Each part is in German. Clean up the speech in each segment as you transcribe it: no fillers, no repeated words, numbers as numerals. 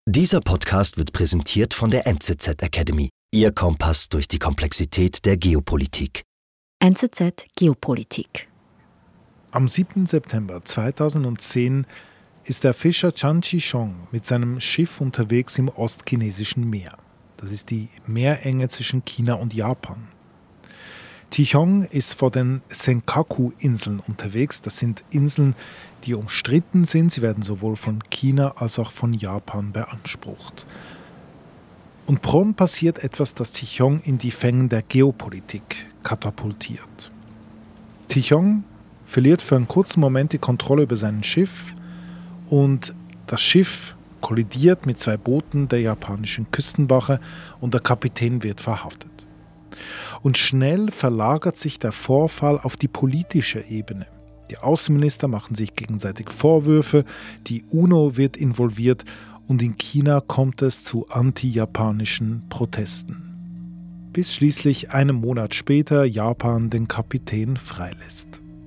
Dieser Podcast wird präsentiert von der NZZ Academy, Ihr Kompass durch die Komplexität der Geopolitik. NZZ Geopolitik. Am 7. September 2010 ist der Fischer Chan Chi-chong mit seinem Schiff unterwegs im Ostchinesischen Meer. Das ist die Meerenge zwischen China und Japan. Chi-chong ist vor den Senkaku-Inseln unterwegs. Das sind Inseln, die umstritten sind. Sie werden sowohl von China als auch von Japan beansprucht. Und prompt passiert etwas, das Chi-chong in die Fängen der Geopolitik katapultiert. Chi-chong verliert für einen kurzen Moment die Kontrolle über sein Schiff und das Schiff kollidiert mit zwei Booten der japanischen Küstenwache und der Kapitän wird verhaftet. Und schnell verlagert sich der Vorfall auf die politische Ebene. Die Außenminister machen sich gegenseitig Vorwürfe, die UNO wird involviert und in China kommt es zu anti-japanischen Protesten. Bis schließlich einen Monat später Japan den Kapitän freilässt.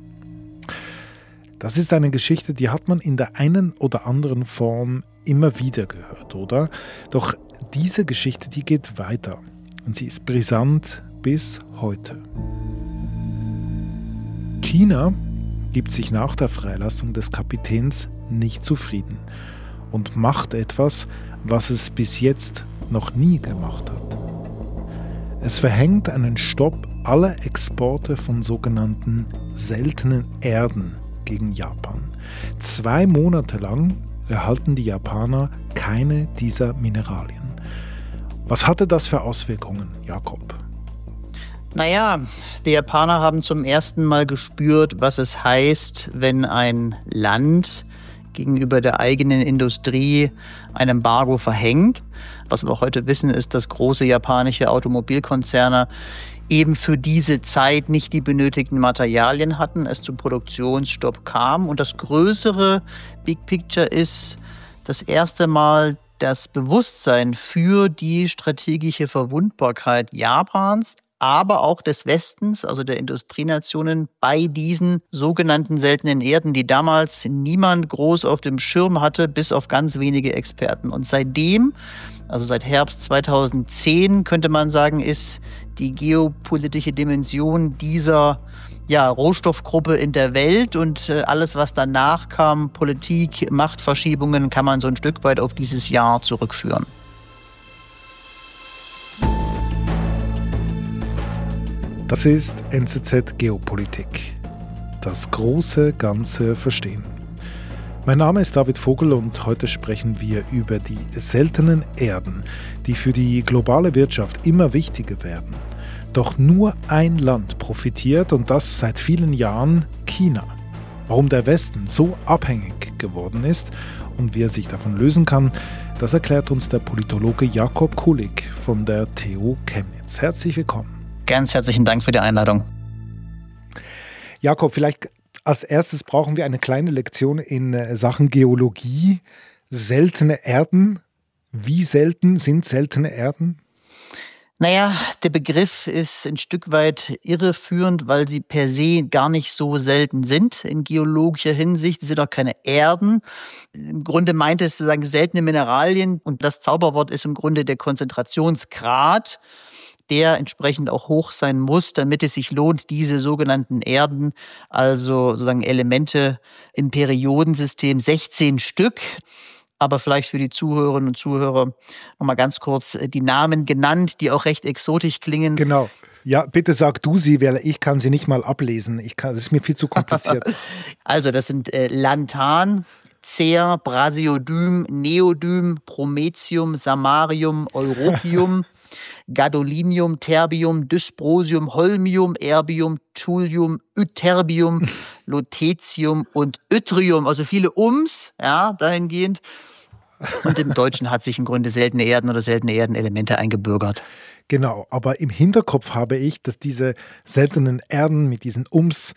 Das ist eine Geschichte, die hat man in der einen oder anderen Form immer wieder gehört, oder? Doch diese Geschichte, die geht weiter und sie ist brisant bis heute. China gibt sich nach der Freilassung des Kapitäns nicht zufrieden und macht etwas, was es bis jetzt noch nie gemacht hat. Es verhängt einen Stopp aller Exporte von sogenannten seltenen Erden gegen Japan. 2 Monate lang erhalten die Japaner keine dieser Mineralien. Was hatte das für Auswirkungen, Jakob? Naja, die Japaner haben zum ersten Mal gespürt, was es heißt, wenn ein Land gegenüber der eigenen Industrie ein Embargo verhängt. Was wir heute wissen, ist, dass große japanische Automobilkonzerne eben für diese Zeit nicht die benötigten Materialien hatten, es zum Produktionsstopp kam. Und das größere Big Picture ist das erste Mal das Bewusstsein für die strategische Verwundbarkeit Japans, aber auch des Westens, also der Industrienationen, bei diesen sogenannten seltenen Erden, die damals niemand groß auf dem Schirm hatte, bis auf ganz wenige Experten. Und seitdem, also seit Herbst 2010, könnte man sagen, ist die geopolitische Dimension dieser Rohstoffgruppe in der Welt und alles, was danach kam, Politik, Machtverschiebungen, kann man so ein Stück weit auf dieses Jahr zurückführen. Das ist NZZ Geopolitik. Das große Ganze verstehen. Mein Name ist David Vogel und heute sprechen wir über die seltenen Erden, die für die globale Wirtschaft immer wichtiger werden. Doch nur ein Land profitiert und das seit vielen Jahren: China. Warum der Westen so abhängig geworden ist und wie er sich davon lösen kann, das erklärt uns der Politologe Jakob Kulig von der TU Chemnitz. Herzlich willkommen. Ganz herzlichen Dank für die Einladung. Jakob, vielleicht als erstes brauchen wir eine kleine Lektion in Sachen Geologie. Seltene Erden. Wie selten sind seltene Erden? Naja, der Begriff ist ein Stück weit irreführend, weil sie per se gar nicht so selten sind in geologischer Hinsicht. Sie sind auch keine Erden. Im Grunde meint es sozusagen seltene Mineralien und das Zauberwort ist im Grunde der Konzentrationsgrad, der entsprechend auch hoch sein muss, damit es sich lohnt, diese sogenannten Erden, also sozusagen Elemente im Periodensystem, 16 Stück, aber vielleicht für die Zuhörerinnen und Zuhörer nochmal ganz kurz die Namen genannt, die auch recht exotisch klingen. Genau. Ja, bitte sag du sie, weil ich kann sie nicht mal ablesen. Das ist mir viel zu kompliziert. Also das sind Lanthan, Cer, Brasiodym, Neodym, Prometium, Samarium, Europium, Gadolinium, Terbium, Dysprosium, Holmium, Erbium, Thulium, Ytterbium, Lutetium und Yttrium. Also viele dahingehend. Und im Deutschen hat sich im Grunde seltene Erden oder seltene Erdenelemente eingebürgert. Genau, aber im Hinterkopf habe ich, dass diese seltenen Erden mit diesen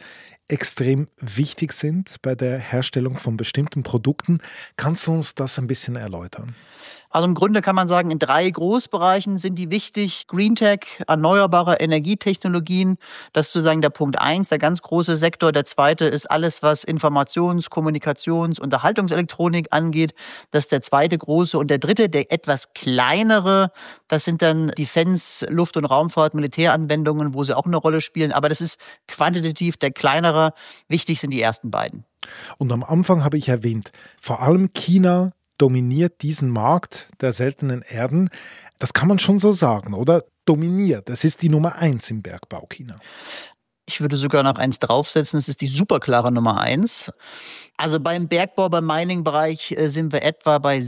extrem wichtig sind bei der Herstellung von bestimmten Produkten. Kannst du uns das ein bisschen erläutern? Also im Grunde kann man sagen, in 3 Großbereichen sind die wichtig. Greentech, erneuerbare Energietechnologien, das ist sozusagen der Punkt 1, der ganz große Sektor. Der zweite ist alles, was Informations-, Kommunikations-, Unterhaltungselektronik angeht. Das ist der zweite große. Und der dritte, der etwas kleinere, das sind dann Defense, Luft- und Raumfahrt, Militäranwendungen, wo sie auch eine Rolle spielen. Aber das ist quantitativ der kleinere. Wichtig sind die ersten beiden. Und am Anfang habe ich erwähnt, vor allem China dominiert diesen Markt der seltenen Erden. Das kann man schon so sagen, oder? Dominiert. Es ist die Nummer 1 im Bergbau China. Ich würde sogar noch eins draufsetzen, es ist die superklare Nummer 1. Also beim Bergbau, beim Mining-Bereich sind wir etwa bei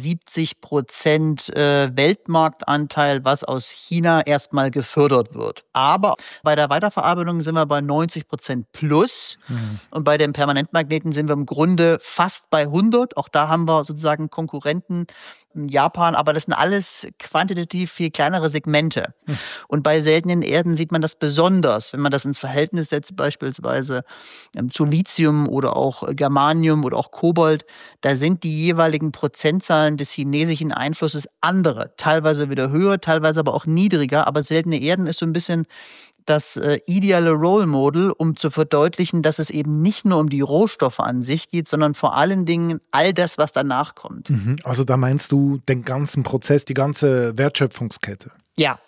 70% Weltmarktanteil, was aus China erstmal gefördert wird. Aber bei der Weiterverarbeitung sind wir bei 90% plus. Und bei den Permanentmagneten sind wir im Grunde fast bei 100. Auch da haben wir sozusagen Konkurrenten in Japan, aber das sind alles quantitativ viel kleinere Segmente. Und bei seltenen Erden sieht man das besonders, wenn man das ins Verhältnis setzt, beispielsweise zu Lithium oder auch Germanium oder auch Kobold, da sind die jeweiligen Prozentzahlen des chinesischen Einflusses andere. Teilweise wieder höher, teilweise aber auch niedriger. Aber seltene Erden ist so ein bisschen das ideale Role Model, um zu verdeutlichen, dass es eben nicht nur um die Rohstoffe an sich geht, sondern vor allen Dingen all das, was danach kommt. Also da meinst du den ganzen Prozess, die ganze Wertschöpfungskette? Ja.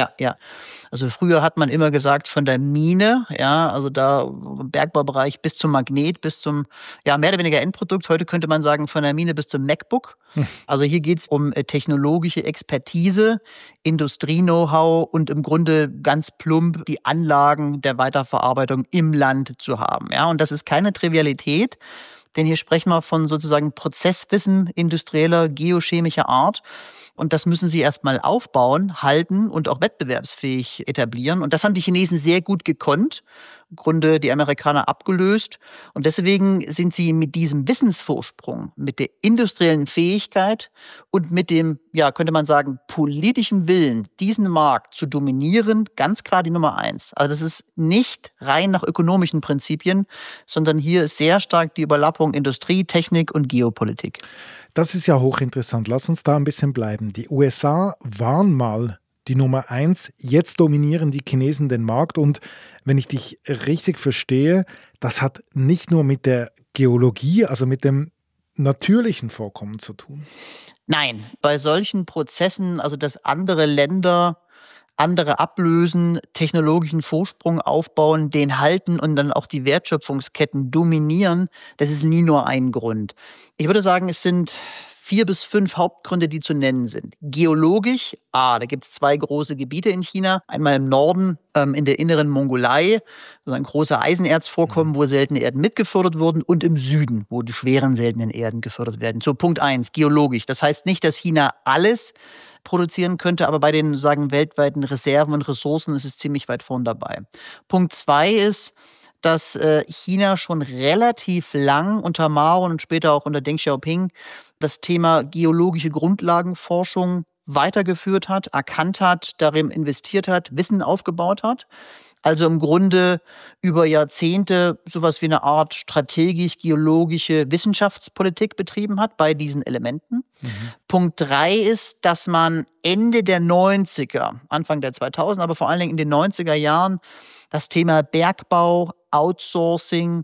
Also früher hat man immer gesagt, von der Mine, also da im Bergbaubereich bis zum Magnet, bis zum, mehr oder weniger Endprodukt. Heute könnte man sagen, von der Mine bis zum MacBook. Also hier geht es um technologische Expertise, Industrie-Know-how und im Grunde ganz plump die Anlagen der Weiterverarbeitung im Land zu haben. Und das ist keine Trivialität. Denn hier sprechen wir von sozusagen Prozesswissen industrieller, geochemischer Art. Und das müssen sie erstmal aufbauen, halten und auch wettbewerbsfähig etablieren. Und das haben die Chinesen sehr gut gekonnt. Im Grunde die Amerikaner abgelöst. Und deswegen sind sie mit diesem Wissensvorsprung, mit der industriellen Fähigkeit und mit dem, könnte man sagen, politischen Willen, diesen Markt zu dominieren, ganz klar die Nummer 1. Also das ist nicht rein nach ökonomischen Prinzipien, sondern hier ist sehr stark die Überlappung Industrie, Technik und Geopolitik. Das ist ja hochinteressant. Lass uns da ein bisschen bleiben. Die USA waren mal die Nummer 1. Jetzt dominieren die Chinesen den Markt. Und wenn ich dich richtig verstehe, das hat nicht nur mit der Geologie, also mit dem natürlichen Vorkommen zu tun. Nein, bei solchen Prozessen, also dass andere Länder andere ablösen, technologischen Vorsprung aufbauen, den halten und dann auch die Wertschöpfungsketten dominieren, das ist nie nur ein Grund. Ich würde sagen, es sind 4 bis 5 Hauptgründe, die zu nennen sind. Geologisch, da gibt es 2 große Gebiete in China. Einmal im Norden, in der inneren Mongolei, so ein großer Eisenerzvorkommen, wo seltene Erden mitgefördert wurden, und im Süden, wo die schweren seltenen Erden gefördert werden. So, Punkt 1, geologisch. Das heißt nicht, dass China alles produzieren könnte, aber bei den weltweiten Reserven und Ressourcen ist es ziemlich weit vorn dabei. Punkt 2 ist, dass China schon relativ lang unter Mao und später auch unter Deng Xiaoping das Thema geologische Grundlagenforschung weitergeführt hat, erkannt hat, darin investiert hat, Wissen aufgebaut hat. Also im Grunde über Jahrzehnte sowas wie eine Art strategisch-geologische Wissenschaftspolitik betrieben hat bei diesen Elementen. Punkt 3 ist, dass man Ende der 90er, Anfang der 2000er, aber vor allen Dingen in den 90er Jahren das Thema Bergbau, Outsourcing,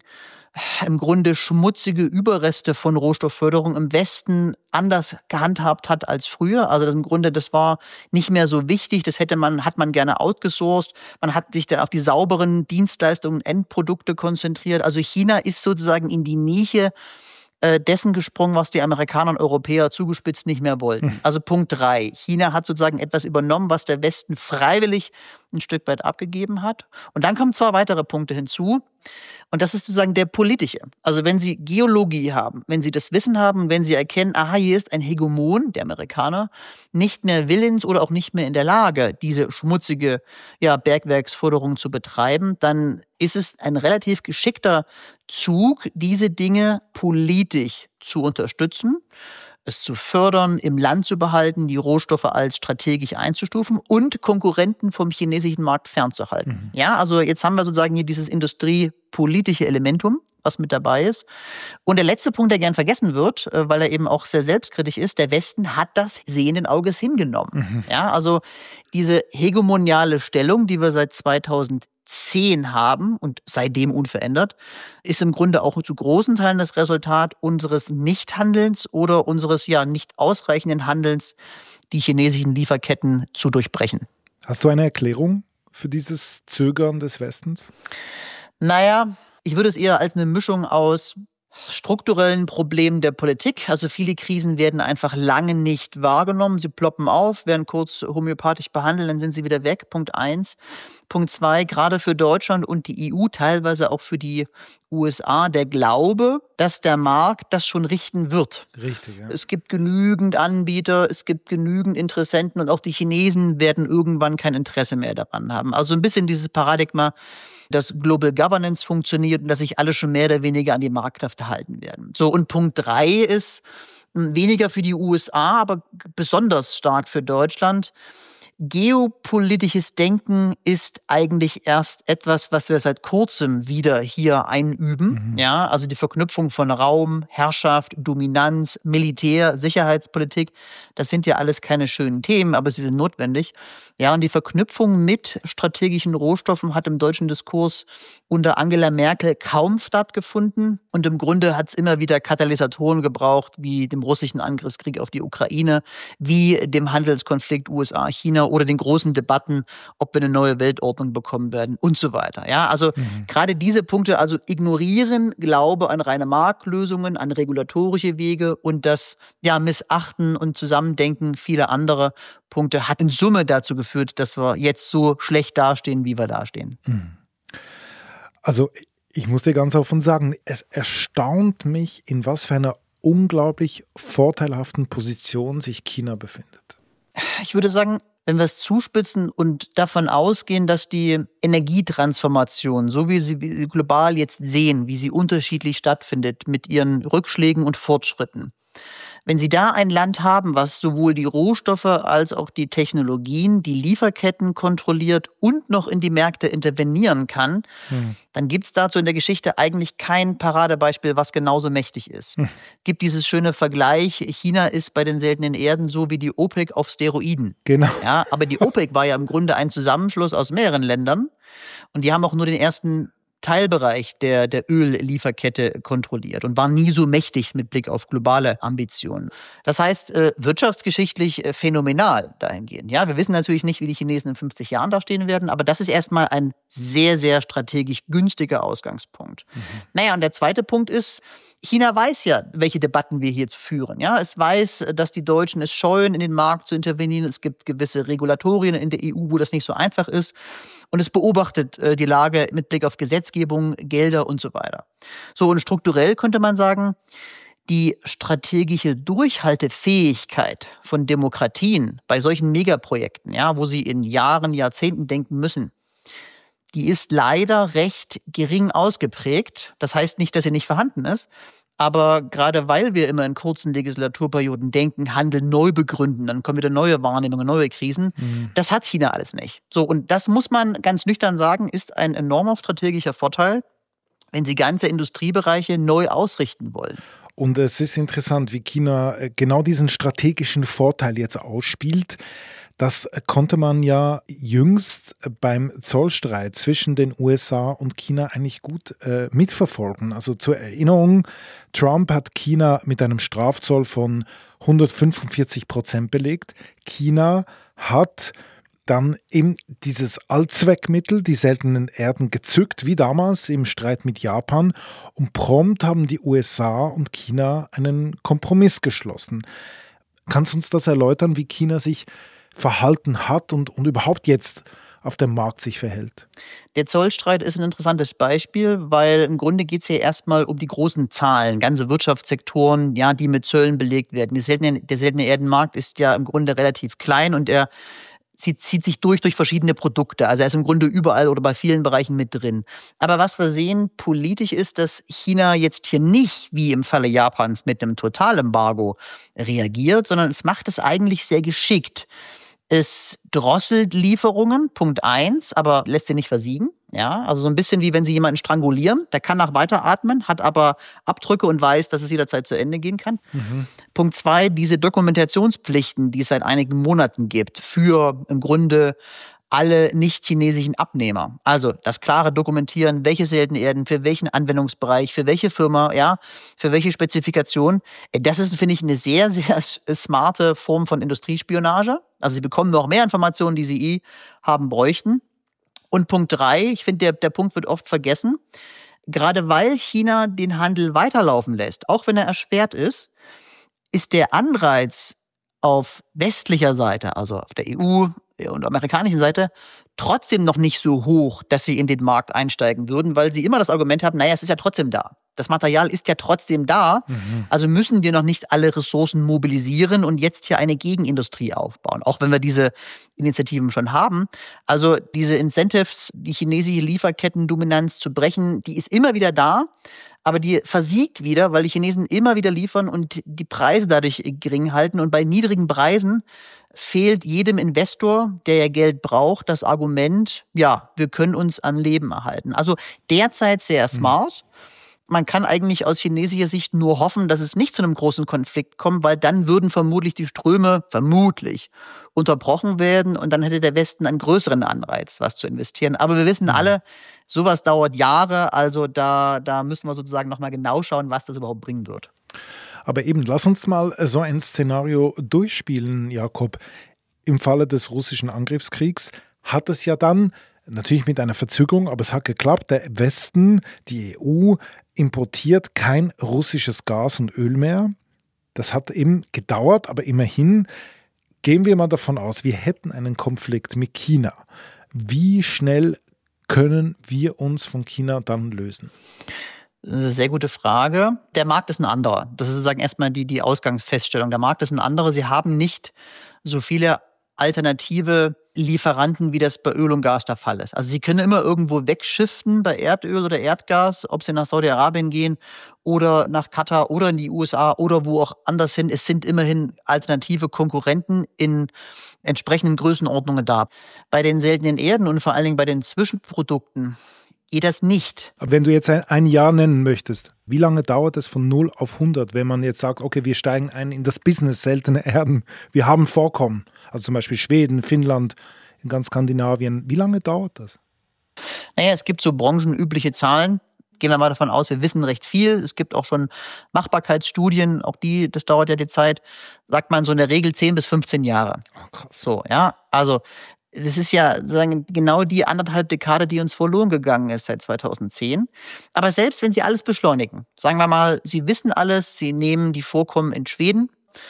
im Grunde schmutzige Überreste von Rohstoffförderung im Westen anders gehandhabt hat als früher. Also im Grunde, das war nicht mehr so wichtig. Das hat man gerne outgesourced. Man hat sich dann auf die sauberen Dienstleistungen, Endprodukte konzentriert. Also China ist sozusagen in die Nische dessen gesprungen, was die Amerikaner und Europäer zugespitzt nicht mehr wollten. Also Punkt 3. China hat sozusagen etwas übernommen, was der Westen freiwillig ein Stück weit abgegeben hat. Und dann kommen 2 weitere Punkte hinzu. Und das ist sozusagen der politische. Also wenn Sie Geologie haben, wenn Sie das Wissen haben, wenn Sie erkennen, hier ist ein Hegemon, der Amerikaner, nicht mehr willens oder auch nicht mehr in der Lage, diese schmutzige Bergwerksförderung zu betreiben, dann ist es ein relativ geschickter Zug, diese Dinge politisch zu unterstützen, es zu fördern, im Land zu behalten, die Rohstoffe als strategisch einzustufen und Konkurrenten vom chinesischen Markt fernzuhalten. Also jetzt haben wir sozusagen hier dieses geopolitische Elementum, was mit dabei ist. Und der letzte Punkt, der gern vergessen wird, weil er eben auch sehr selbstkritisch ist, der Westen hat das sehenden Auges hingenommen. Ja, also diese hegemoniale Stellung, die wir seit 2010 haben und seitdem unverändert, ist im Grunde auch zu großen Teilen das Resultat unseres Nichthandelns oder unseres nicht ausreichenden Handelns, die chinesischen Lieferketten zu durchbrechen. Hast du eine Erklärung für dieses Zögern des Westens? Naja, ich würde es eher als eine Mischung aus strukturellen Problemen der Politik. Also viele Krisen werden einfach lange nicht wahrgenommen. Sie ploppen auf, werden kurz homöopathisch behandelt, dann sind sie wieder weg. Punkt 1. Punkt 2, gerade für Deutschland und die EU, teilweise auch für die USA, der Glaube, dass der Markt das schon richten wird. Richtig, ja. Es gibt genügend Anbieter, es gibt genügend Interessenten und auch die Chinesen werden irgendwann kein Interesse mehr daran haben. Also ein bisschen dieses Paradigma, dass Global Governance funktioniert und dass sich alle schon mehr oder weniger an die Marktkräfte halten werden. So, und Punkt 3 ist weniger für die USA, aber besonders stark für Deutschland. Geopolitisches Denken ist eigentlich erst etwas, was wir seit kurzem wieder hier einüben. Ja, also die Verknüpfung von Raum, Herrschaft, Dominanz, Militär, Sicherheitspolitik, das sind ja alles keine schönen Themen, aber sie sind notwendig. Ja, und die Verknüpfung mit strategischen Rohstoffen hat im deutschen Diskurs unter Angela Merkel kaum stattgefunden. Und im Grunde hat es immer wieder Katalysatoren gebraucht, wie dem russischen Angriffskrieg auf die Ukraine, wie dem Handelskonflikt USA-China oder den großen Debatten, ob wir eine neue Weltordnung bekommen werden und so weiter. Ja, also gerade diese Punkte, also ignorieren, Glaube an reine Marktlösungen, an regulatorische Wege und das Missachten und Zusammendenken vieler anderer Punkte hat in Summe dazu geführt, dass wir jetzt so schlecht dastehen, wie wir dastehen. Also ich muss dir ganz offen sagen, es erstaunt mich, in was für einer unglaublich vorteilhaften Position sich China befindet. Ich würde sagen, wenn wir es zuspitzen und davon ausgehen, dass die Energietransformation, so wie sie global jetzt sehen, wie sie unterschiedlich stattfindet mit ihren Rückschlägen und Fortschritten, wenn Sie da ein Land haben, was sowohl die Rohstoffe als auch die Technologien, die Lieferketten kontrolliert und noch in die Märkte intervenieren kann, dann gibt es dazu in der Geschichte eigentlich kein Paradebeispiel, was genauso mächtig ist. Gibt dieses schöne Vergleich, China ist bei den seltenen Erden so wie die OPEC auf Steroiden. Genau. Ja, aber die OPEC war ja im Grunde ein Zusammenschluss aus mehreren Ländern und die haben auch nur den ersten Teilbereich der Öllieferkette kontrolliert und war nie so mächtig mit Blick auf globale Ambitionen. Das heißt, wirtschaftsgeschichtlich phänomenal dahingehend. Ja, wir wissen natürlich nicht, wie die Chinesen in 50 Jahren dastehen werden, aber das ist erstmal ein sehr, sehr strategisch günstiger Ausgangspunkt. Naja, und der zweite Punkt ist, China weiß ja, welche Debatten wir hier führen. Ja, es weiß, dass die Deutschen es scheuen, in den Markt zu intervenieren. Es gibt gewisse Regulatorien in der EU, wo das nicht so einfach ist. Und es beobachtet die Lage mit Blick auf Gesetzgebung, Gelder und so weiter. So, und strukturell könnte man sagen, die strategische Durchhaltefähigkeit von Demokratien bei solchen Megaprojekten, ja, wo sie in Jahren, Jahrzehnten denken müssen, die ist leider recht gering ausgeprägt. Das heißt nicht, dass sie nicht vorhanden ist. Aber gerade weil wir immer in kurzen Legislaturperioden denken, Handel neu begründen, dann kommen wieder neue Wahrnehmungen, neue Krisen. Das hat China alles nicht. So, und das muss man ganz nüchtern sagen, ist ein enormer strategischer Vorteil, wenn sie ganze Industriebereiche neu ausrichten wollen. Und es ist interessant, wie China genau diesen strategischen Vorteil jetzt ausspielt. Das konnte man ja jüngst beim Zollstreit zwischen den USA und China eigentlich gut mitverfolgen. Also zur Erinnerung, Trump hat China mit einem Strafzoll von 145% belegt. China hat dann eben dieses Allzweckmittel, die seltenen Erden, gezückt, wie damals im Streit mit Japan. Und prompt haben die USA und China einen Kompromiss geschlossen. Kannst du uns das erläutern, wie China sich verhalten hat und überhaupt jetzt auf dem Markt sich verhält? Der Zollstreit ist ein interessantes Beispiel, weil im Grunde geht es ja erstmal um die großen Zahlen, ganze Wirtschaftssektoren, ja, die mit Zöllen belegt werden. Der seltene Erdenmarkt ist ja im Grunde relativ klein und er zieht sich durch verschiedene Produkte. Also er ist im Grunde überall oder bei vielen Bereichen mit drin. Aber was wir sehen politisch ist, dass China jetzt hier nicht, wie im Falle Japans, mit einem Totalembargo reagiert, sondern es macht es eigentlich sehr geschickt. Es drosselt Lieferungen, Punkt 1, aber lässt sie nicht versiegen. Ja, also so ein bisschen wie wenn Sie jemanden strangulieren, der kann nach weiteratmen, hat aber Abdrücke und weiß, dass es jederzeit zu Ende gehen kann. Punkt 2, diese Dokumentationspflichten, die es seit einigen Monaten gibt, für im Grunde alle nicht-chinesischen Abnehmer. Also das klare Dokumentieren, welche seltene Erden, für welchen Anwendungsbereich, für welche Firma, ja, für welche Spezifikation. Das ist, finde ich, eine sehr, sehr smarte Form von Industriespionage. Also Sie bekommen noch mehr Informationen, die Sie haben bräuchten. Und Punkt 3, ich finde, der Punkt wird oft vergessen. Gerade weil China den Handel weiterlaufen lässt, auch wenn er erschwert ist der Anreiz auf westlicher Seite, also auf der EU und amerikanischen Seite, trotzdem noch nicht so hoch, dass sie in den Markt einsteigen würden, weil sie immer das Argument haben, naja, es ist ja trotzdem da. Das Material ist ja trotzdem da, also müssen wir noch nicht alle Ressourcen mobilisieren und jetzt hier eine Gegenindustrie aufbauen, auch wenn wir diese Initiativen schon haben. Also diese Incentives, die chinesische Lieferkettendominanz zu brechen, die ist immer wieder da, aber die versiegt wieder, weil die Chinesen immer wieder liefern und die Preise dadurch gering halten. Und bei niedrigen Preisen fehlt jedem Investor, der ja Geld braucht, das Argument, ja, wir können uns am Leben erhalten. Also derzeit sehr smart. Man kann eigentlich aus chinesischer Sicht nur hoffen, dass es nicht zu einem großen Konflikt kommt, weil dann würden vermutlich die Ströme unterbrochen werden und dann hätte der Westen einen größeren Anreiz, was zu investieren. Aber wir wissen alle, sowas dauert Jahre, also da müssen wir sozusagen nochmal genau schauen, was das überhaupt bringen wird. Aber eben, lass uns mal so ein Szenario durchspielen, Jakob. Im Falle des russischen Angriffskriegs hat es ja dann, natürlich mit einer Verzögerung, aber es hat geklappt, der Westen, die EU, importiert kein russisches Gas und Öl mehr. Das hat eben gedauert, aber immerhin gehen wir mal davon aus, wir hätten einen Konflikt mit China. Wie schnell können wir uns von China dann lösen? Das ist eine sehr gute Frage. Der Markt ist ein anderer. Das ist sozusagen erstmal die Ausgangsfeststellung. Der Markt ist ein anderer. Sie haben nicht so viele alternative Lieferanten, wie das bei Öl und Gas der Fall ist. Also Sie können immer irgendwo wegschiften bei Erdöl oder Erdgas, ob Sie nach Saudi-Arabien gehen oder nach Katar oder in die USA oder wo auch anders hin. Es sind immerhin alternative Konkurrenten in entsprechenden Größenordnungen da. Bei den seltenen Erden und vor allen Dingen bei den Zwischenprodukten geht das nicht. Aber wenn du jetzt ein Jahr nennen möchtest, wie lange dauert es von 0 auf 100, wenn man jetzt sagt, okay, wir steigen ein in das Business seltene Erden, wir haben Vorkommen, also zum Beispiel Schweden, Finnland, in ganz Skandinavien. Wie lange dauert das? Naja, es gibt so branchenübliche Zahlen. Gehen wir mal davon aus, wir wissen recht viel. Es gibt auch schon Machbarkeitsstudien, auch das dauert ja die Zeit, sagt man so in der Regel 10 bis 15 Jahre. Oh, krass. So, ja, also das ist ja sozusagen genau die 1,5 Dekade, die uns verloren gegangen ist seit 2010. Aber selbst wenn Sie alles beschleunigen, sagen wir mal, Sie wissen alles, Sie nehmen die Vorkommen in Schweden,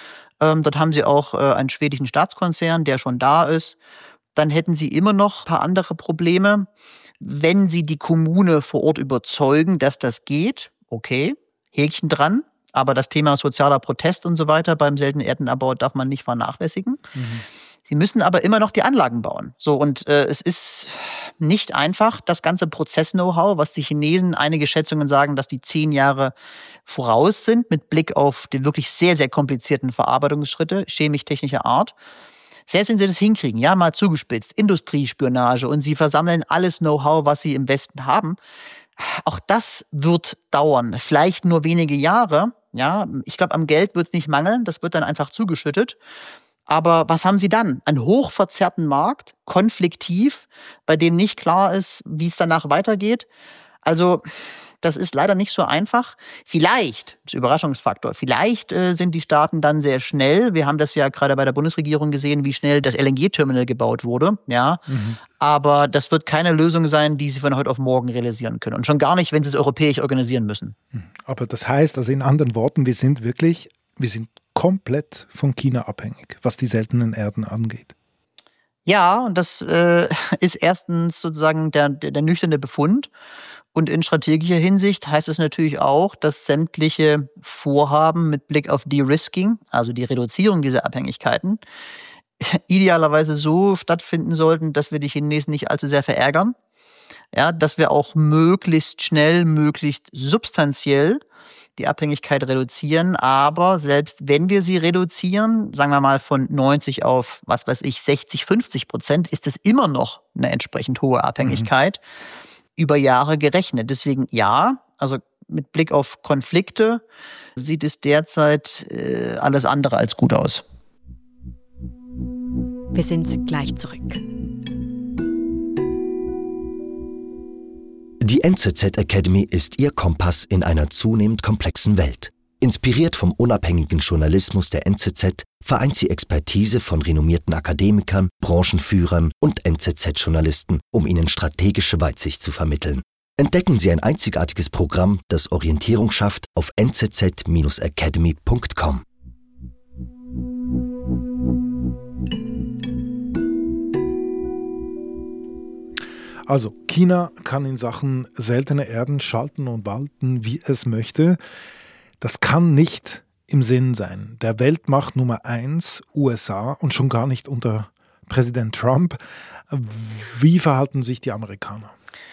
dort haben Sie auch einen schwedischen Staatskonzern, der schon da ist, dann hätten Sie immer noch ein paar andere Probleme. Wenn Sie die Kommune vor Ort überzeugen, dass das geht, okay, Häkchen dran. Aber das Thema sozialer Protest und so weiter beim seltenen Erdenabbau darf man nicht vernachlässigen. Sie müssen aber immer noch die Anlagen bauen. So, und es ist nicht einfach, das ganze Prozess-Know-how, was die Chinesen, einige Schätzungen sagen, dass die 10 Jahre voraus sind, mit Blick auf die wirklich sehr, sehr komplizierten Verarbeitungsschritte, chemisch-technischer Art. Selbst wenn sie das hinkriegen, ja, mal zugespitzt, Industriespionage und sie versammeln alles Know-how, was sie im Westen haben, auch das wird dauern. Vielleicht nur wenige Jahre. Ja, ich glaube, am Geld wird es nicht mangeln, das wird dann einfach zugeschüttet. Aber was haben Sie dann? Einen hochverzerrten Markt, konfliktiv, bei dem nicht klar ist, wie es danach weitergeht. Also das ist leider nicht so einfach. Vielleicht, das ist Überraschungsfaktor, vielleicht sind die Staaten dann sehr schnell. Wir haben das ja gerade bei der Bundesregierung gesehen, wie schnell das LNG-Terminal gebaut wurde. Ja, aber das wird keine Lösung sein, die Sie von heute auf morgen realisieren können. Und schon gar nicht, wenn Sie es europäisch organisieren müssen. Aber das heißt, also in anderen Worten, wir sind komplett von China abhängig, was die seltenen Erden angeht. Ja, und das ist erstens sozusagen der nüchterne Befund. Und in strategischer Hinsicht heißt es natürlich auch, dass sämtliche Vorhaben mit Blick auf De-Risking, also die Reduzierung dieser Abhängigkeiten, idealerweise so stattfinden sollten, dass wir die Chinesen nicht allzu sehr verärgern. Ja, dass wir auch möglichst schnell, möglichst substanziell die Abhängigkeit reduzieren. Aber selbst wenn wir sie reduzieren, sagen wir mal von 90 auf, 60, 50%, ist es immer noch eine entsprechend hohe Abhängigkeit. über Jahre gerechnet. Deswegen ja, also mit Blick auf Konflikte sieht es derzeit alles andere als gut aus. Wir sind gleich zurück. Die NZZ Academy ist Ihr Kompass in einer zunehmend komplexen Welt. Inspiriert vom unabhängigen Journalismus der NZZ vereint sie Expertise von renommierten Akademikern, Branchenführern und NZZ-Journalisten, um Ihnen strategische Weitsicht zu vermitteln. Entdecken Sie ein einzigartiges Programm, das Orientierung schafft, auf nzz-academy.com. Also, China kann in Sachen seltene Erden schalten und walten, wie es möchte. Das kann nicht im Sinn sein. Der Weltmacht Nummer 1, USA, und schon gar nicht unter Präsident Trump. Wie verhalten sich die Amerikaner?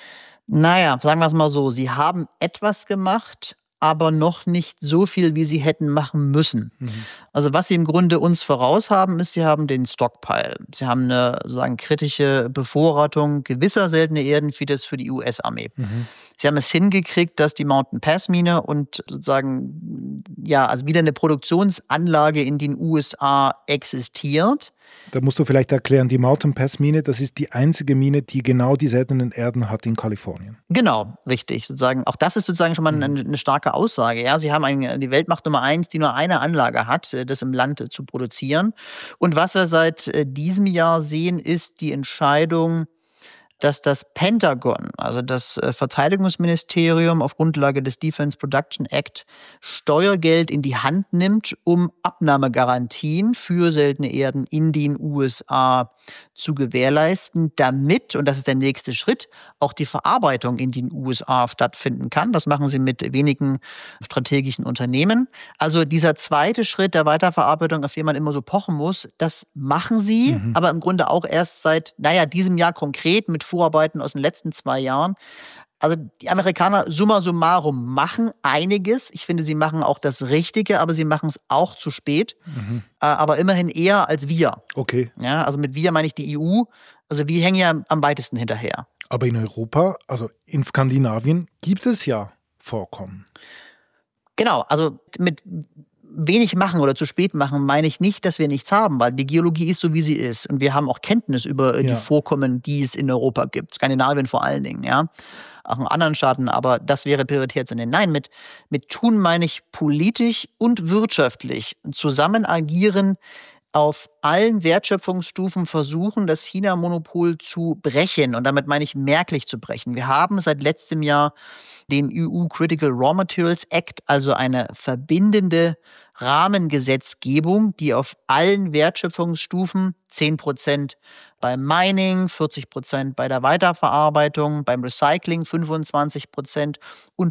Naja, sagen wir es mal so, sie haben etwas gemacht, aber noch nicht so viel, wie sie hätten machen müssen. Also was sie im Grunde uns voraus haben, ist, sie haben den Stockpile. Sie haben eine sozusagen kritische Bevorratung gewisser seltener Erden für die US-Armee. Sie haben es hingekriegt, dass die Mountain Pass Mine und sozusagen, ja, also wieder eine Produktionsanlage in den USA existiert. Da musst du vielleicht erklären, die Mountain Pass Mine, das ist die einzige Mine, die genau die seltenen Erden hat in Kalifornien. Genau, richtig. Sozusagen, auch das ist sozusagen schon mal eine starke Aussage. Ja, sie haben die Weltmacht Nummer 1, die nur eine Anlage hat, das im Land zu produzieren. Und was wir seit diesem Jahr sehen, ist die Entscheidung, dass das Pentagon, also das Verteidigungsministerium auf Grundlage des Defense Production Act, Steuergeld in die Hand nimmt, um Abnahmegarantien für seltene Erden in den USA zu gewährleisten, damit, und das ist der nächste Schritt, auch die Verarbeitung in den USA stattfinden kann. Das machen sie mit wenigen strategischen Unternehmen. Also dieser zweite Schritt der Weiterverarbeitung, auf den man immer so pochen muss, das machen sie, aber im Grunde auch erst seit, diesem Jahr konkret mit Vorarbeiten aus den letzten 2 Jahren. Also die Amerikaner summa summarum machen einiges. Ich finde, sie machen auch das Richtige, aber sie machen es auch zu spät. Aber immerhin eher als wir. Okay. Ja, also mit wir meine ich die EU. Also wir hängen ja am weitesten hinterher. Aber in Europa, also in Skandinavien, gibt es ja Vorkommen. Genau, also mit wenig machen oder zu spät machen, meine ich nicht, dass wir nichts haben, weil die Geologie ist so, wie sie ist. Und wir haben auch Kenntnis über die Vorkommen, die es in Europa gibt. Skandinavien vor allen Dingen, ja. Auch in anderen Staaten, aber das wäre prioritär zu nennen. Nein, mit tun meine ich politisch und wirtschaftlich zusammen agieren, auf allen Wertschöpfungsstufen versuchen, das China-Monopol zu brechen. Und damit meine ich merklich zu brechen. Wir haben seit letztem Jahr den EU Critical Raw Materials Act, also eine verbindende Rahmengesetzgebung, die auf allen Wertschöpfungsstufen 10% beim Mining, 40% bei der Weiterverarbeitung, beim Recycling 25% und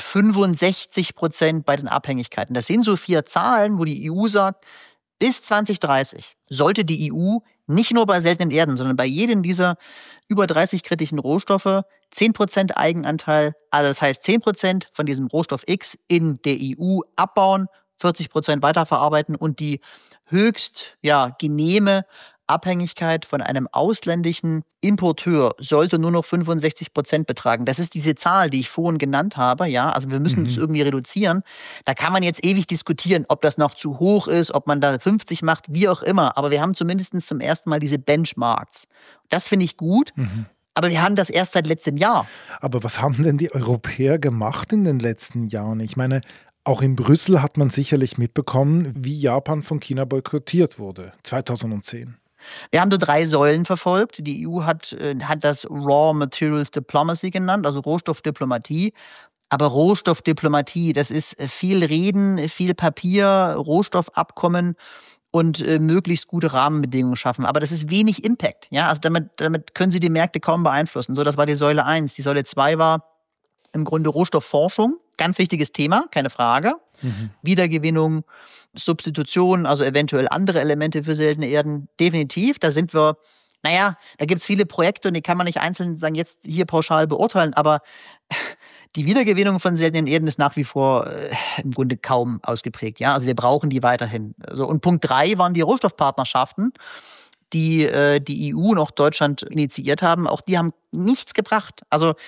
65% bei den Abhängigkeiten. Das sind so 4 Zahlen, wo die EU sagt, bis 2030 sollte die EU nicht nur bei seltenen Erden, sondern bei jedem dieser über 30 kritischen Rohstoffe 10% Eigenanteil, also das heißt 10% von diesem Rohstoff X in der EU abbauen, 40% weiterverarbeiten und die höchst genehme Abhängigkeit von einem ausländischen Importeur sollte nur noch 65% betragen. Das ist diese Zahl, die ich vorhin genannt habe. Ja, also wir müssen es irgendwie reduzieren. Da kann man jetzt ewig diskutieren, ob das noch zu hoch ist, ob man da 50 macht, wie auch immer. Aber wir haben zumindest zum ersten Mal diese Benchmarks. Das finde ich gut. Aber wir haben das erst seit letztem Jahr. Aber was haben denn die Europäer gemacht in den letzten Jahren? Ich meine, auch in Brüssel hat man sicherlich mitbekommen, wie Japan von China boykottiert wurde, 2010. Wir haben so 3 Säulen verfolgt. Die EU hat das Raw Materials Diplomacy genannt, also Rohstoffdiplomatie. Aber Rohstoffdiplomatie, das ist viel Reden, viel Papier, Rohstoffabkommen und möglichst gute Rahmenbedingungen schaffen. Aber das ist wenig Impact. Ja, also damit können Sie die Märkte kaum beeinflussen. So, das war die Säule 1. Die Säule 2 war im Grunde Rohstoffforschung. Ganz wichtiges Thema, keine Frage. Wiedergewinnung, Substitution, also eventuell andere Elemente für seltene Erden, definitiv. Da sind wir, da gibt es viele Projekte und die kann man nicht einzeln sagen, jetzt hier pauschal beurteilen, aber die Wiedergewinnung von seltenen Erden ist nach wie vor im Grunde kaum ausgeprägt. Ja? Also wir brauchen die weiterhin. Also, und Punkt 3 waren die Rohstoffpartnerschaften, die die EU und auch Deutschland initiiert haben. Auch die haben nichts gebracht. Also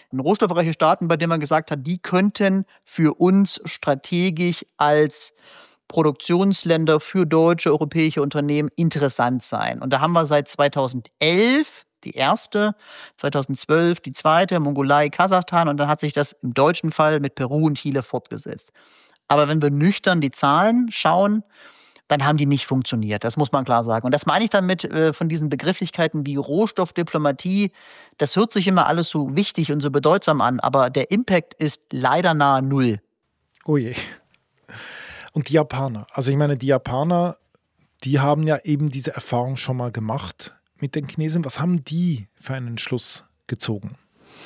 rohstoffreiche Staaten, bei denen man gesagt hat, die könnten für uns strategisch als Produktionsländer für deutsche, europäische Unternehmen interessant sein. Und da haben wir seit 2011 die erste, 2012 die zweite, Mongolei, Kasachstan, und dann hat sich das im deutschen Fall mit Peru und Chile fortgesetzt. Aber wenn wir nüchtern die Zahlen schauen, dann haben die nicht funktioniert. Das muss man klar sagen. Und das meine ich damit von diesen Begrifflichkeiten wie Rohstoffdiplomatie. Das hört sich immer alles so wichtig und so bedeutsam an, aber der Impact ist leider nahe Null. Oh je. Und die Japaner, also ich meine, die Japaner, die haben ja eben diese Erfahrung schon mal gemacht mit den Chinesen. Was haben die für einen Schluss gezogen?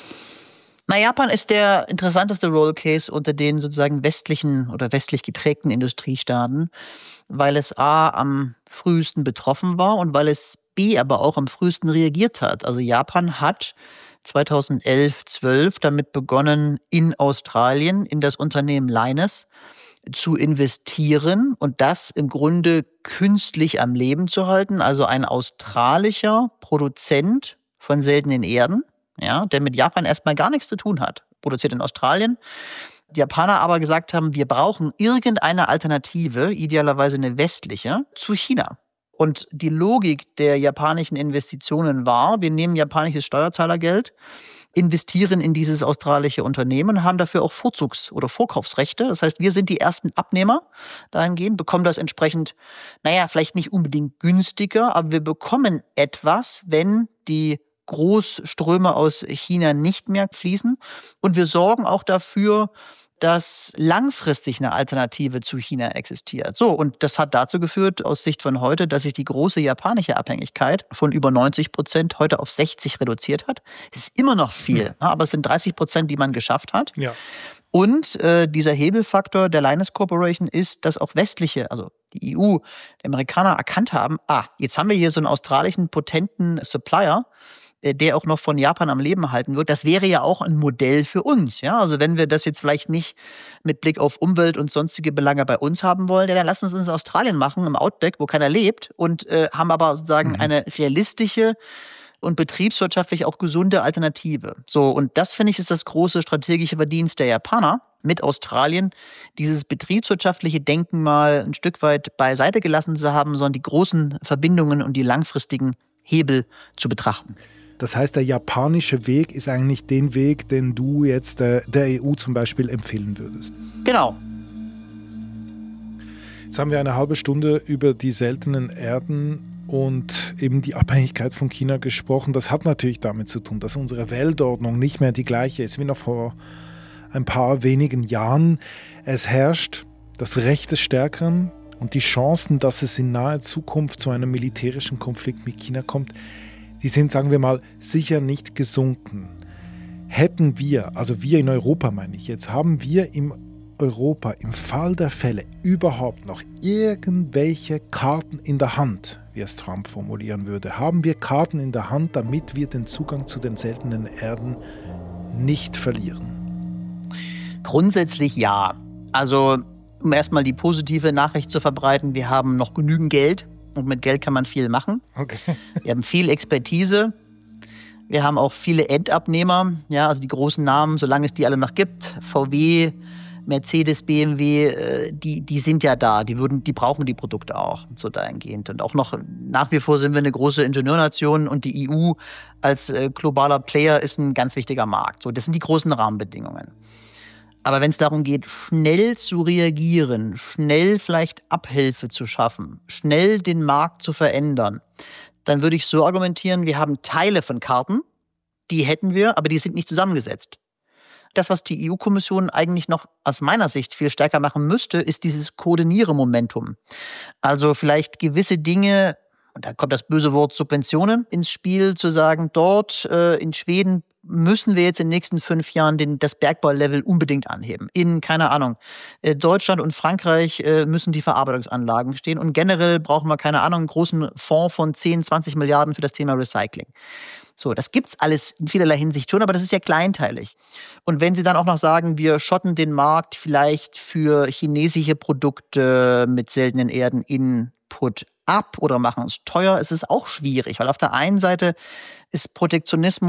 Na, Japan ist der interessanteste Rollcase unter den sozusagen westlichen oder westlich geprägten Industriestaaten, weil es A am frühesten betroffen war und weil es B aber auch am frühesten reagiert hat. Also Japan hat 2011, 12 damit begonnen, in Australien in das Unternehmen Lynas zu investieren und das im Grunde künstlich am Leben zu halten. Also ein australischer Produzent von seltenen Erden, ja, der mit Japan erstmal gar nichts zu tun hat, produziert in Australien. Die Japaner aber gesagt haben, wir brauchen irgendeine Alternative, idealerweise eine westliche, zu China. Und die Logik der japanischen Investitionen war, wir nehmen japanisches Steuerzahlergeld, investieren in dieses australische Unternehmen und haben dafür auch Vorzugs- oder Vorkaufsrechte. Das heißt, wir sind die ersten Abnehmer dahingehend, bekommen das entsprechend, vielleicht nicht unbedingt günstiger, aber wir bekommen etwas, wenn die Großströme aus China nicht mehr fließen. Und wir sorgen auch dafür, dass langfristig eine Alternative zu China existiert. So, und das hat dazu geführt, aus Sicht von heute, dass sich die große japanische Abhängigkeit von über 90% heute auf 60 reduziert hat. Das ist immer noch viel, aber es sind 30%, die man geschafft hat. Ja. Und dieser Hebelfaktor der Lynas Corporation ist, dass auch westliche, also die EU, die Amerikaner erkannt haben, jetzt haben wir hier so einen australischen potenten Supplier, der auch noch von Japan am Leben halten wird. Das wäre ja auch ein Modell für uns. Ja? Also wenn wir das jetzt vielleicht nicht mit Blick auf Umwelt und sonstige Belange bei uns haben wollen, dann lassen Sie es in Australien machen, im Outback, wo keiner lebt, und haben aber sozusagen eine realistische und betriebswirtschaftlich auch gesunde Alternative. So, und das, finde ich, ist das große strategische Verdienst der Japaner mit Australien, dieses betriebswirtschaftliche Denken mal ein Stück weit beiseite gelassen zu haben, sondern die großen Verbindungen und die langfristigen Hebel zu betrachten. Das heißt, der japanische Weg ist eigentlich den Weg, den du jetzt der EU zum Beispiel empfehlen würdest. Genau. Jetzt haben wir eine halbe Stunde über die seltenen Erden und eben die Abhängigkeit von China gesprochen. Das hat natürlich damit zu tun, dass unsere Weltordnung nicht mehr die gleiche ist wie noch vor ein paar wenigen Jahren. Es herrscht das Recht des Stärkeren und die Chancen, dass es in naher Zukunft zu einem militärischen Konflikt mit China kommt, die sind, sagen wir mal, sicher nicht gesunken. Hätten wir, also wir in Europa meine ich jetzt, haben wir in Europa im Fall der Fälle überhaupt noch irgendwelche Karten in der Hand, wie es Trump formulieren würde? Haben wir Karten in der Hand, damit wir den Zugang zu den seltenen Erden nicht verlieren? Grundsätzlich ja. Also, um erstmal die positive Nachricht zu verbreiten, wir haben noch genügend Geld. Und mit Geld kann man viel machen. Okay. Wir haben viel Expertise. Wir haben auch viele Endabnehmer. Ja, also die großen Namen, solange es die alle noch gibt. VW, Mercedes, BMW, die sind ja da. Die brauchen die Produkte auch, so dahingehend. Und auch noch nach wie vor sind wir eine große Ingenieurnation und die EU als globaler Player ist ein ganz wichtiger Markt. So, das sind die großen Rahmenbedingungen. Aber wenn es darum geht, schnell zu reagieren, schnell vielleicht Abhilfe zu schaffen, schnell den Markt zu verändern, dann würde ich so argumentieren, wir haben Teile von Karten, die hätten wir, aber die sind nicht zusammengesetzt. Das, was die EU-Kommission eigentlich noch aus meiner Sicht viel stärker machen müsste, ist dieses Koordiniere-Momentum. Also vielleicht gewisse Dinge, und da kommt das böse Wort Subventionen ins Spiel, zu sagen, dort in Schweden müssen wir jetzt in den nächsten 5 Jahren das Bergbaulevel unbedingt anheben. In, keine Ahnung, Deutschland und Frankreich müssen die Verarbeitungsanlagen stehen. Und generell brauchen wir, keine Ahnung, einen großen Fonds von 10, 20 Milliarden für das Thema Recycling. So, das gibt's alles in vielerlei Hinsicht schon, aber das ist ja kleinteilig. Und wenn Sie dann auch noch sagen, wir schotten den Markt vielleicht für chinesische Produkte mit seltenen Erden Input ab oder machen es teuer, ist es auch schwierig, weil auf der einen Seite ist Protektionismus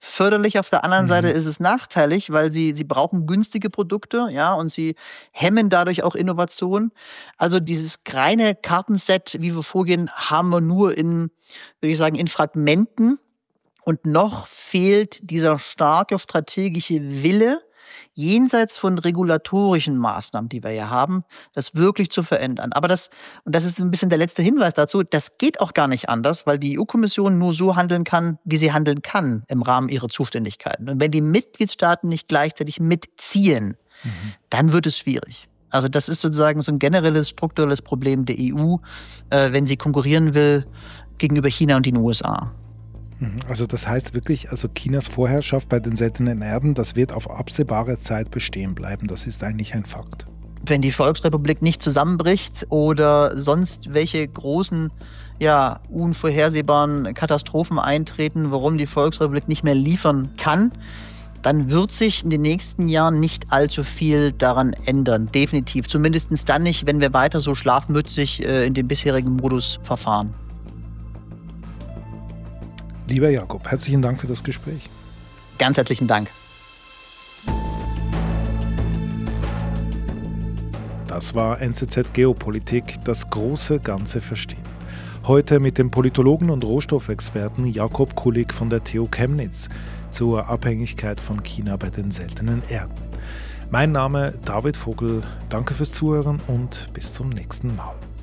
förderlich, auf der anderen Seite ist es nachteilig, weil sie brauchen günstige Produkte, ja, und sie hemmen dadurch auch Innovation. Also dieses reine Kartenset, wie wir vorgehen, haben wir nur in Fragmenten. Und noch fehlt dieser starke strategische Wille, jenseits von regulatorischen Maßnahmen, die wir ja haben, das wirklich zu verändern. Aber das ist ein bisschen der letzte Hinweis dazu, das geht auch gar nicht anders, weil die EU-Kommission nur so handeln kann, wie sie handeln kann im Rahmen ihrer Zuständigkeiten. Und wenn die Mitgliedstaaten nicht gleichzeitig mitziehen, dann wird es schwierig. Also das ist sozusagen so ein generelles, strukturelles Problem der EU, wenn sie konkurrieren will gegenüber China und den USA. Also das heißt wirklich, also Chinas Vorherrschaft bei den seltenen Erden, das wird auf absehbare Zeit bestehen bleiben. Das ist eigentlich ein Fakt. Wenn die Volksrepublik nicht zusammenbricht oder sonst welche großen, unvorhersehbaren Katastrophen eintreten, warum die Volksrepublik nicht mehr liefern kann, dann wird sich in den nächsten Jahren nicht allzu viel daran ändern. Definitiv. Zumindest dann nicht, wenn wir weiter so schlafmützig in dem bisherigen Modus verfahren. Lieber Jakob, herzlichen Dank für das Gespräch. Ganz herzlichen Dank. Das war NZZ Geopolitik, das große Ganze verstehen. Heute mit dem Politologen und Rohstoffexperten Jakob Kulig von der TU Chemnitz zur Abhängigkeit von China bei den seltenen Erden. Mein Name David Vogel, danke fürs Zuhören und bis zum nächsten Mal.